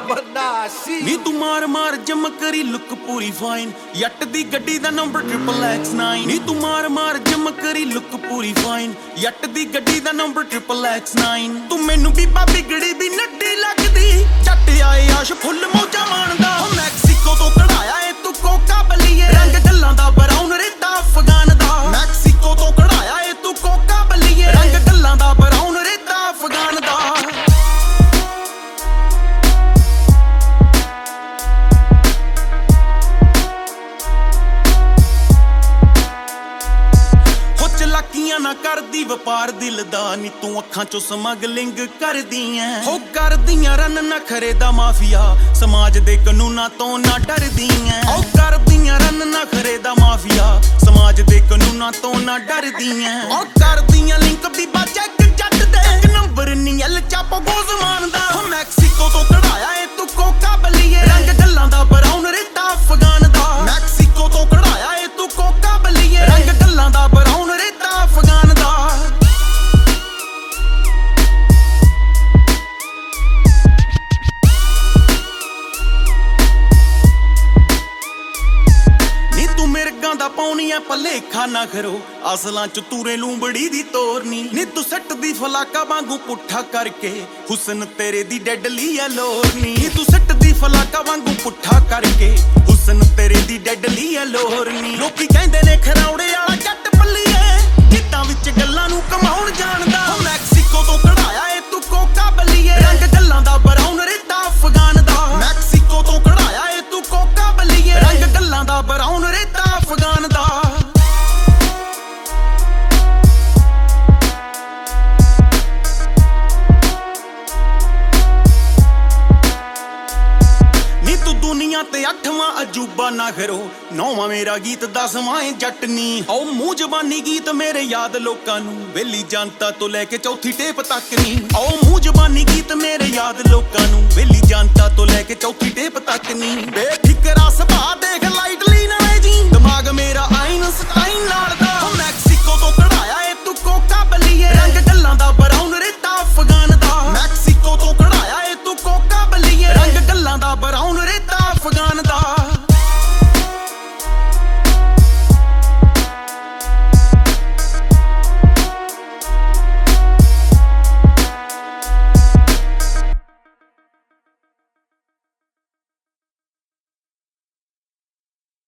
ਬਰਦਾਸ਼ੀ ਨੀ ਤੂੰ ਮਾਰ ਮਾਰ ਜਮ ਕਰੀ ਲੁੱਕ ਪੂਰੀ ਫਾਈਨ ਜੱਟ ਦੀ ਗੱਡੀ ਦਾ ਨੰਬਰ XXX9 ਨੀ ਤੂੰ ਮਾਰ ਮਾਰ ਜਮ ਕਰੀ ਲੁੱਕ ਪੂਰੀ ਫਾਈਨ ਜੱਟ ਦੀ ਗੱਡੀ ਦਾ ਨੰਬਰ XXX9 ਤੂੰ ਮੈਨੂੰ ਬੀਬਾ ਬਿਗੜੀ ਵੀ ਨੱਡੀ ਲੱਗਦੀ ਜੱਟ ਆਏ ਆਸ਼ ਫੁੱਲ ਮੌਜਾਂ ਮਾਣਦਾ ਮੈਕਸੀਕੋ ਤੋਂ ਕਢਾਇਆ ਏ ਤੂੰ ਕੋਕਾ ਬਲੀਏ ਰੰਗ ਗੱਲਾਂ ਦਾ ਬਰਾਊਨ ਰੇਤਾ ਅਫਗਾਨ ਦਾ ਮੈਕਸੀਕੋ ਤੋਂ ਕਢਾਇਆ ਏ ਤੂੰ ਕੋਕਾ ਬਲੀਏ ਰੰਗ ਗੱਲਾਂ ਦਾ ਬਰਾਊਨ ਰੇਤਾ ਅਫਗਾਨ ਦਾ ਚਲਾਕੀਆਂ ਨਾ ਕਰਦੀ ਵਪਾਰ ਦਿਲ ਦਾ ਨੀ ਤੂੰ ਅੱਖਾਂ ਚੋਂ ਸਮਗਲਿੰਗ ਕਰਦੀ ਐ ਹੋ ਕਰਦੀਆਂ ਰਨ ਨਖਰੇ ਦਾ ਮਾਫੀਆ ਸਮਾਜ ਦੇ ਕਾਨੂੰਨਾਂ ਤੋਂ ਨਾ ਡਰਦੀ ਐ ਹੋ ਕਰਦੀਆਂ ਰਨ ਨਖਰੇ ਦਾ ਮਾਫੀਆ ਸਮਾਜ ਦੇ ਕਾਨੂੰਨਾਂ ਤੋਂ ਨਾ ਡਰਦੀ ਐ ਹੋ ਕਰਦੀਆਂ ਲਿੰਕ ਬੀਬਾ ਚੈੱਕ ਜੱਟ ਦੇ ਇੱਕ ਨੰਬਰ ਨੀ ਐਲ ਚਾਪੋ ਗੋਜ਼ਮਾਨ ਦਾ ਹੋ ਮੈਕਸੀਕੋ ਤੋਂ ਕਢਾਇਆ ਏ ਤੂੰ ਕੋਕਾ ਬਲੀਏ ਰੰਗ ਗੱਲਾਂ ਦਾ ਬਰਾਊਨ ਰੇਤਾ ਅਫਗਾਨ ਦਾ ਮੈਕਸੀਕੋ ਤੋਂ ਕਢਾਇਆ ਏ ਤੂੰ ਕੋਕਾ ਬਲੀਏ ਰੰਗ ਗੱਲਾਂ ਦਾ ਬਰਾਊਨ ਰੇਤਾ ਅਫਗਾਨ ਦਾ ਨੀ ਤੂੰ ਮਿਰਗਾਂ ਦਾ ਪਾਉਣੀ ਐ ਭਲੇਖਾ ਨਾ ਕਰੋ ਅਸਲਾਂ ਚ ਤੂਰੇ ਲੂੰਬੜੀ ਦੀ ਤੋਰਨੀ ਨੀ ਤੂੰ ਸੱਟ ਦੀ ਫਲਾਕਾ ਵਾਂਗੂ ਪੁੱਠਾ ਕਰਕੇ ਹੁਸਨ ਤੇਰੇ ਦੀ ਡੈਡਲੀ ਐ ਲੋਰਨੀ ਨੀ ਤੂੰ ਸੱਟ ਦੀ ਫਲਾਕਾ ਵਾਂਗੂ ਪੁੱਠਾ ਕਰਕੇ ਹੁਸਨ ਤੇਰੇ ਦੀ ਡੈਡਲੀ ਐ ਲੋਰਨੀ ਲੋਕੀ ਕਹਿੰਦੇ ਨੇ ਖਰੌੜੇ ਵਾਲਾ ਜੱਟ ਪੱਲੀਏ ਗੀਤਾਂ ਵਿੱਚ ਗੱਲਾਂ ਨੂੰ ਕਮਾਉਣ ਜਾਣਦਾ ਮੈਕਸੀਕੋ ਤੋਂ ਕਢਾਇਆ ਏ ਤੂੰ ਕੋਕਾ ਬਲੀਏ ਰੰਗ ਗੱਲਾਂ ਦਾ ਬਰਾਊਨ ਰੇਤਾ ਅਫਗਾਨ ਦਾ ਮੈਕਸੀਕੋ ਤੋਂ ਕਢਾਇਆ ਏ ਤੂੰ ਕੋਕਾ ਬਲੀਏ ਰੰਗ ਗੱਲਾਂ ਦਾ ਬਰਾਊਨ ਰੇਤਾ ਅਫਗਾਨ ਦਾ ਦੁਨੀਆ ਤੇ 8ਵਾਂ ਅਜੂਬਾ ਨਾ ਕਰੋ 9ਵਾਂ ਮੇਰਾ ਗੀਤ 10ਵਾਂ ਏ ਜੱਟਨੀ ਓ ਮੂੰਹ ਜ਼ਬਾਨੀ ਗੀਤ ਮੇਰੇ ਯਾਦ ਲੋਕਾਂ ਨੂੰ ਵੇਲੀ ਜਨਤਾ ਤੋਂ ਲੈ ਕੇ ਚੌਥੀ ਟੇਪ ਤੱਕ ਨੀ ਓ ਮੂੰਹ ਜ਼ਬਾਨੀ ਗੀਤ ਮੇਰੇ ਯਾਦ ਲੋਕਾਂ ਨੂੰ ਵੇਲੀ ਜਨਤਾ ਤੋਂ ਲੈ ਕੇ ਚੌਥੀ ਟੇਪ ਤੱਕ ਨੀ ਬੇਠਿਕਰਾ ਸੁਭਾਅ ਦੇਖ